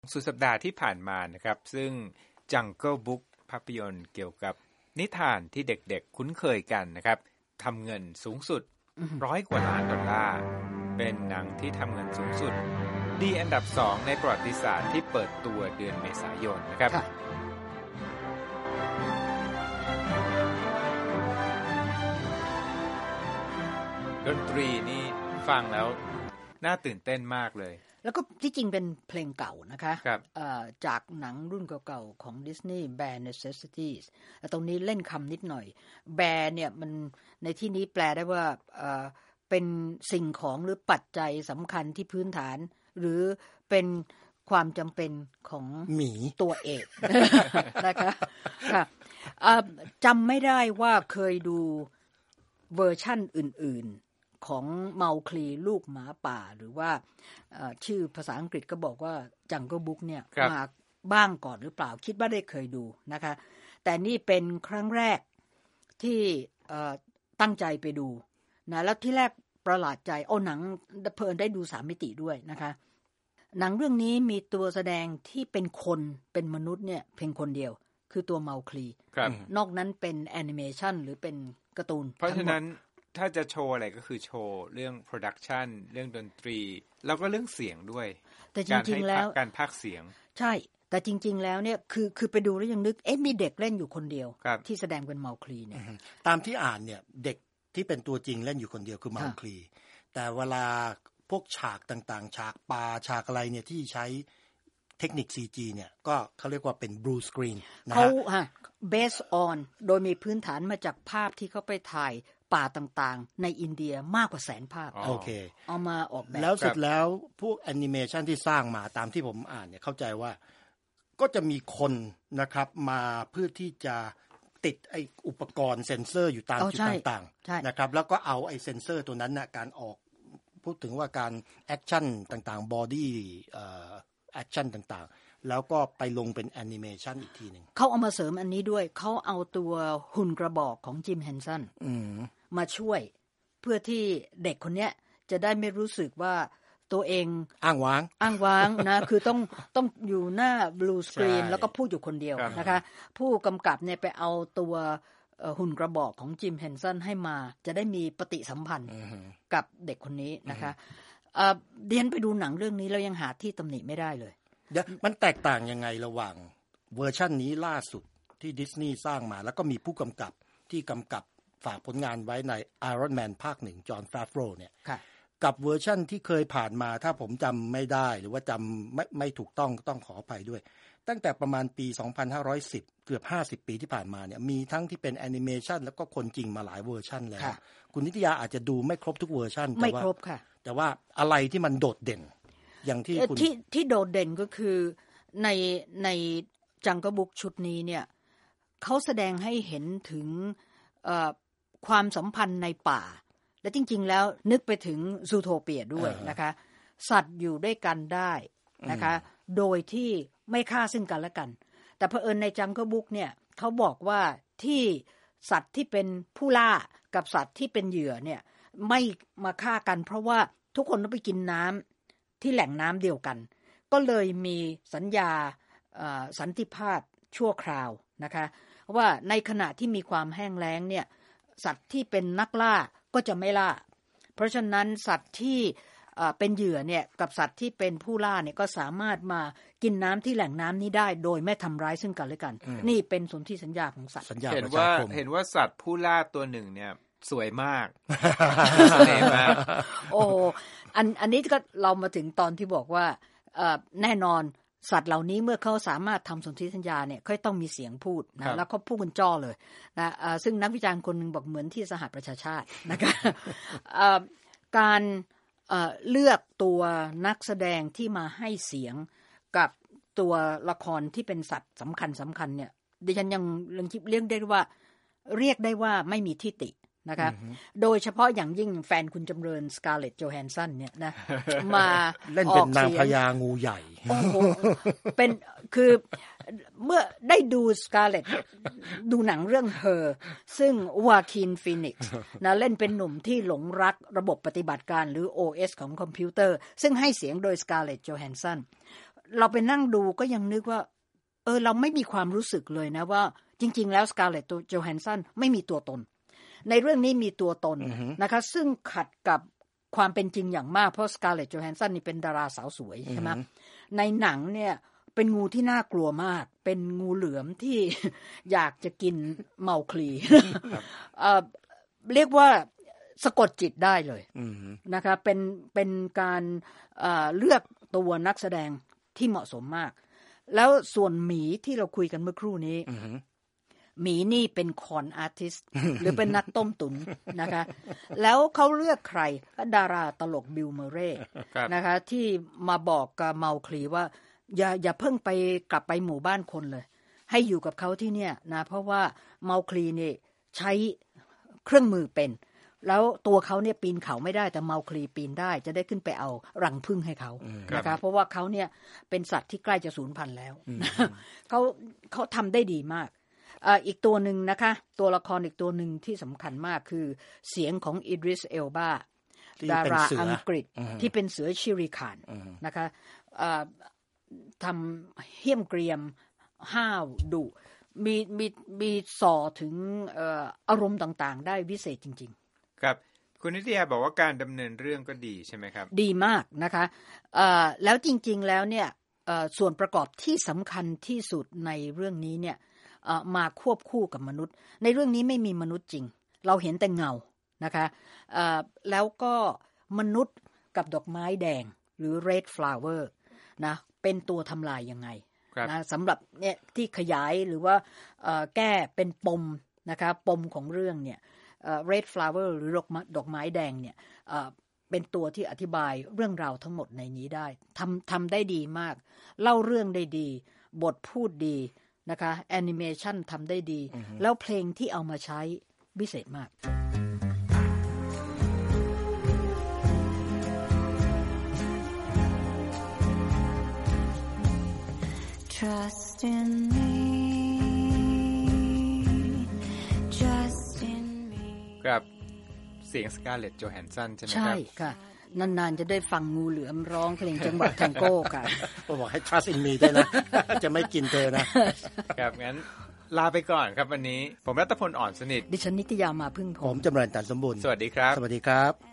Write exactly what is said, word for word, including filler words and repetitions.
สุดสัปดาห์ที่ผ่านมานะครับซึ่ง Jungle Book ภาพยนตร์เกี่ยวกับนิทานที่เด็กๆคุ้นเคยกันนะครับทำเงินสูงสุดร้อยกว่าล้านดอลลาร์เป็นหนังที่ทำเงินสูงสุดดีอันดับสองในประวัติศาสตร์ที่เปิดตัวเดือนเมษายนนะครับดนตรีนี่ฟังแล้วน่าตื่นเต้นมากเลยแล้วก็ที่จริงเป็นเพลงเก่านะคะจากหนังรุ่นเก่าๆของ Disney Bare Necessities แต่ตรงนี้เล่นคำนิดหน่อย Bare เนี่ยมันในที่นี้แปลได้ว่าเป็นสิ่งของหรือปัจจัยสำคัญที่พื้นฐานหรือเป็นความจำเป็นของหมีตัวเอกนะคะค่ะจำไม่ได้ว่าเคยดูเวอร์ชั่นอื่นๆของเมาคลีลูกหมาป่าหรือว่าชื่อภาษาอังกฤษก็บอกว่า Jungle Book เนี่ยมาบ้างก่อนหรือเปล่าคิดว่าได้เคยดูนะคะแต่นี่เป็นครั้งแรกที่ตั้งใจไปดูนะแล้วที่แรกประหลาดใจโอ้หนังเพลินได้ดูสามมิติด้วยนะคะหนังเรื่องนี้มีตัวแสดงที่เป็นคนเป็นมนุษย์เนี่ยเพียงคนเดียวคือตัวเมาคลีนอกนั้นเป็นแอนิเมชันหรือเป็นการ์ตูนเพราะฉะนั้นถ้าจะโชว์อะไรก็คือโชว์เรื่องโปรดักชันเรื่องดนตรีแล้วก็เรื่องเสียงด้วยแต่จริงๆแล้วการพากย์เสียงใช่แต่จริงๆแล้วเนี่ยคือคือไปดูแล้วยังนึกเอ๊ะมีเด็กเล่นอยู่คนเดียวที่แสดงเป็นเมาคลีเนี่ยตามที่อ่านเนี่ยเด็กที่เป็นตัวจริงเล่นอยู่คนเดียวคือเมาคลีแต่เวลาพวกฉากต่างๆฉากปลาฉากอะไรเนี่ยที่ใช้เทคนิค ซี จี เนี่ยก็เขาเรียกว่าเป็น blue screen นะฮะเขาฮะ based on โดยมีพื้นฐานมาจากภาพที่เขาไปถ่ายป่าต่างๆในอินเดียมากกว่าแสนภาพโอเคเอามาออกแบบแล้วสุดแล้วพวกแอนิเมชันที่สร้างมาตามที่ผมอ่านเนี่ยเข้าใจว่าก็จะมีคนนะครับมาเพื่อที่จะติดไอ้อุปกรณ์เซ็นเซอร์อยู่ตามจุดต่างๆนะครับแล้วก็เอาไอ้เซ็นเซอร์ตัวนั้นน่ะการออกพูดถึงว่าการแอคชั่นต่างๆบอดี้เอ่อแอคชั่นต่างๆแล้วก็ไปลงเป็นแอนิเมชันอีกทีนึงเขาเอามาเสริมอันนี้ด้วยเขาเอาตัวหุ่นกระบอกของจิมแฮนสันมาช่วยเพื่อที่เด็กคนเนี้ยจะได้ไม่รู้สึกว่าตัวเองอ้างว้างอ้างว้างนะคือต้องต้องอยู่หน้า blue screen แล้วก็พูดอยู่คนเดียวนะคะผู้กำกับเนี่ยไปเอาตัวหุ่นกระบอกของจิมแฮนสันให้มาจะได้มีปฏิสัมพันธ์กับเด็กคนนี้นะคะเดียนไปดูหนังเรื่องนี้แล้วยังหาที่ตำหนิไม่ได้เลยเดี๋ยวมันแตกต่างยังไงระหว่างเวอร์ชันนี้ล่าสุดที่ดิสนีย์สร้างมาแล้วก็มีผู้กำกับที่กำกับฝากผลงานไว้ใน Iron Man ภาคหนึ่งจอห์น ฟาฟโรเนี่ยกับเวอร์ชั่นที่เคยผ่านมาถ้าผมจำไม่ได้หรือว่าจำไม่ไม่ถูกต้องต้องขออภัยด้วยตั้งแต่ประมาณปีสองพันห้าร้อยสิบเกือบห้าสิบปีที่ผ่านมาเนี่ยมีทั้งที่เป็นแอนิเมชันแล้วก็คนจริงมาหลายเวอร์ชันแล้วคุณนิตยาอาจจะดูไม่ครบทุกเวอร์ชันแต่ว่าไม่ครบค่ะแต่ว่าอะไรที่มันโดดเด่นอย่างที่คุณที่ที่โดดเด่นก็คือในในJungle Bookชุดนี้เนี่ยเขาแสดงให้เห็นถึงความสัมพันธ์ในป่าและจริงๆแล้วนึกไปถึงซูโทเปียด้วยนะคะสัตว์อยู่ด้วยกันได้นะคะโดยที่ไม่ฆ่าซึ่งกันและกันแต่เผอิญในJungle Bookเนี่ยเขาบอกว่าที่สัตว์ที่เป็นผู้ล่ากับสัตว์ที่เป็นเหยื่อเนี่ยไม่มาฆ่ากันเพราะว่าทุกคนต้องไปกินน้ำที่แหล่งน้ำเดียวกันก็เลยมีสัญญาสันติภาพชั่วคราวนะคะว่าในขณะที่มีความแห้งแล้งเนี่ยสัตว์ที่เป็นนักล่าก็จะไม่ล่าเพราะฉะนั้นสัตว์ที่เป็นเหยื่อเนี่ยกับสัตว์ที่เป็นผู้ล่าเนี่ยก็สามารถมากินน้ำที่แหล่งน้ำนี้ได้โดยไม่ทำร้ายซึ่งกันและกันนี่เป็นสนธิสัญญาของสัตว์เห็นว่าเห็นว่าสัตว์ผู้ล่าตัวหนึ่งเนี่ยสวยมากสวยมากโอ้อันอันนี้ก็เรามาถึงตอนที่บอกว่าแน่นอนสัตว์เหล่านี้เมื่อเขาสามารถทำสนธิสัญญาเนี่ยเขาต้องมีเสียงพูดนะแล้วเขาพูดกันจ้อเลยนะซึ่งนักวิจารณ์คนนึงบอกเหมือนที่สหประชาชาตินะคะการเลือกตัวนักแสดงที่มาให้เสียงกับตัวละครที่เป็นสัตว์สำคัญสำคัญเนี่ยดิฉันยังเรียกเรียกได้ว่าเรียกได้ว่าไม่มีทิฏฐินะคะโดยเฉพาะอย่างยิ่งแฟนคุณจำเริญสการ์เล็ตโจแฮนสันเนี่ยนะมาเล่นเป็นนางพญางูใหญ่โอ้โหเป็นคือเมื่อได้ดูสการ์เล็ตดูหนังเรื่อง Her ซึ่งวาคินฟีนิกซ์นะเล่นเป็นหนุ่มที่หลงรักระบบปฏิบัติการหรือ โอ เอส ของคอมพิวเตอร์ซึ่งให้เสียงโดยสการ์เล็ตโจแฮนสันเราไปนั่งดูก็ยังนึกว่าเออเราไม่มีความรู้สึกเลยนะว่าจริงๆแล้วสการ์เล็ตโจแฮนสันไม่มีตัวตนในเรื่องนี้มีตัวตน uh-huh. นะคะซึ่งขัดกับความเป็นจริงอย่างมากเพราะสการ์เล็ตโจแฮนสันนี่เป็นดาราสาวสวย uh-huh. ใช่ไหมในหนังเนี่ยเป็นงูที่น่ากลัวมากเป็นงูเหลือมที่ อยากจะกินเมาคลี เอ่อเรียกว่าสะกดจิตได้เลย uh-huh. นะคะเป็นเป็นการเอ่อเลือกตัวนักแสดงที่เหมาะสมมากแล้วส่วนหมีที่เราคุยกันเมื่อครู่นี้ uh-huh.หมีนี่เป็นคอนอาร์ติสต์ หรือเป็นนักต้มตุ๋นนะคะแล้วเขาเลือกใครดาราตลกบิลเมอร์เร่นะคะที่มาบอกกับเมาคลีว่าอย่าอย่าเพิ่งไปกลับไปหมู่บ้านคนเลยให้อยู่กับเขาที่เนี่ยนะเพราะว่าเมาคลีนี่ใช้เครื่องมือเป็นแล้วตัวเขาเนี่ยปีนเขาไม่ได้แต่เมาคลีปีนได้จะได้ขึ้นไปเอารังผึ้งให้เขานะคะเพราะว่าเขาเนี่ยเป็นสัตว์ที่ใกล้จะสูญพันธุ์แล้วเขาเขาทำได้ดีมากอีกตัวหนึ่งนะคะตัวละครอีกตัวหนึ่งที่สำคัญมากคือเสียงของอิดริสเอลบาดาราอังกฤษที่เป็นเสือชิริคานนะคะทำเหี้ยมเกรียมห้าวดุมีมีมีส่อถึงอารมณ์ต่างๆได้วิเศษจริงๆครับคุณนิตยาบอกว่าการดำเนินเรื่องก็ดีใช่ไหมครับดีมากนะคะแล้วจริงๆแล้วเนี่ยส่วนประกอบที่สำคัญที่สุดในเรื่องนี้เนี่ยมาควบคู่กับมนุษย์ในเรื่องนี้ไม่มีมนุษย์จริงเราเห็นแต่เงานะคะแล้วก็มนุษย์กับดอกไม้แดงหรือ red flower นะเป็นตัวทำลายยังไงนะสำหรับเนี่ยที่ขยายหรือว่าแก้เป็นปมนะคะปมของเรื่องเนี่ย red flower หรือดอกไม้ดอกไม้แดงเนี่ยเป็นตัวที่อธิบายเรื่องราวทั้งหมดในนี้ได้ทำทำได้ดีมากเล่าเรื่องได้ดีบทพูดดีนะคะแอนิเมชันทำได้ดี uh-huh. แล้วเพลงที่เอามาใช้พิเศษมาก Trust in me Trust in me ครับเสียงสการ์เล็ตโจแฮนสันใช่ไหมครับใช่ค่ะนานๆจะได้ฟังงูเหลือมร้องเพลงจังหวะแทงโก้ค่ะผมบอกให้ trust in me ด้วยนะ จะไม่กินเธอนะครับงั้นลาไปก่อนครับวันนี้ผมรัตพลอ่อนสนิทดิฉันนิตยามาพึ่งพงศ์ผมจำเริญตันสมบูรณ์สวัสดีครับสวัสดีครับ